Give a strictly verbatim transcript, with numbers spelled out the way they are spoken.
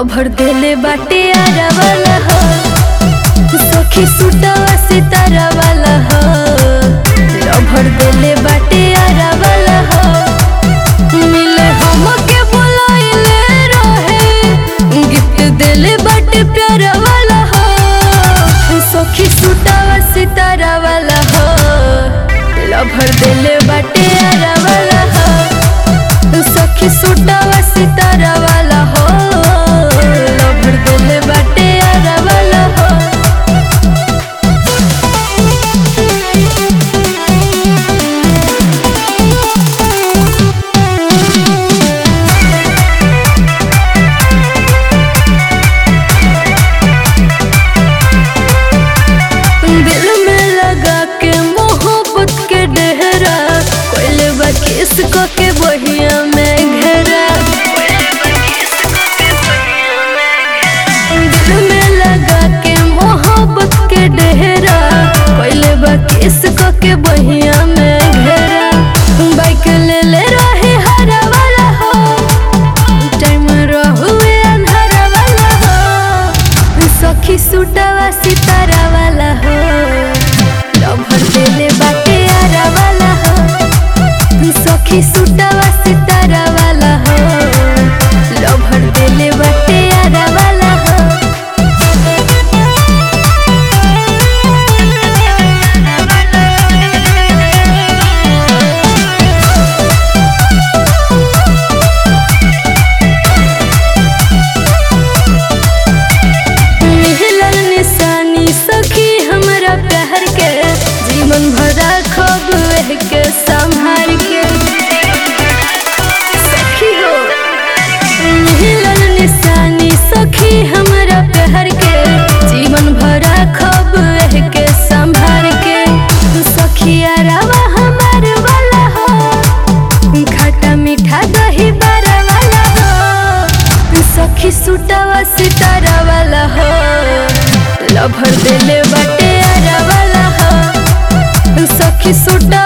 Lover देले बाटे आरा वाला हो, सखी सुटवा सितारा वाला हो। लभर देले बाटे आरा वाला हो, मिले हमके बुलाइले रहे, गिफ्ट देले बाटे प्यारा वाला हो। सखी सुटवा सितारा वाला हो, लभर देले बाटे आरा वाला हो। सखी सुटवा सितारा वाला हो, लभर देले बाटे आरा वाला हो। दिल में लगा के मोहब्बत के डेहरा, कोइले बा किस को के बहिया में घेरा। दिल में लगा के मोहब्बत के डेहरा, कोइले बा किस को के बहिया में घेरा। बाइक ले ले रहे हरा वाला हो, टाइम रहुए अंधारा वाला हो। सखी सुटवा सितारा वाला हो, लभर देले बाटे आरा वाला हो। सखी सुटवा सितारा वाला हो, लभर देले बाटे आरा वाला हो। मिलल निशानी सखी हमरा प्यार के, जीवन भर राखब एह के संभार के। सखी हो मिलल निशानी सखी हमरा प्यार के, जीवन भर राखब एह के संभार के। सखिया रावा हमार वाला हो, खट्टा मीठा दही बारा वाला हो। सखी सुटवा सितारा वाला हो, लभर देले बाटे आरा वाला हो। सखी सुटा